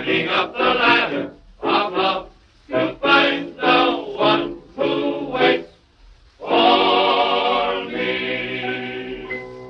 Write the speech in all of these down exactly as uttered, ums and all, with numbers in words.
climbing up the ladder of love to find the one who waits for me.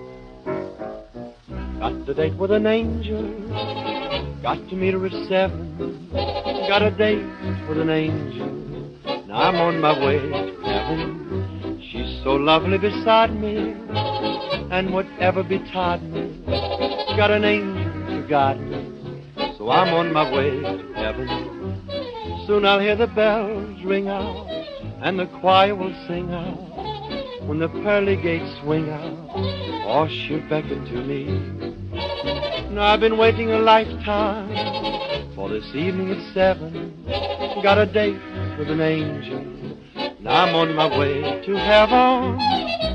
Got to date with an angel, got to meet her at seven. Got a date with an angel, now I'm on my way to heaven. She's so lovely beside me, and whatever betide me, got an angel to guide me, so I'm on my way to heaven. Soon I'll hear the bells ring out, and the choir will sing out, when the pearly gates swing out, or she'll beckon to me. Now I've been waiting a lifetime for this evening at seven. Got a date with an angel, now I'm on my way to heaven.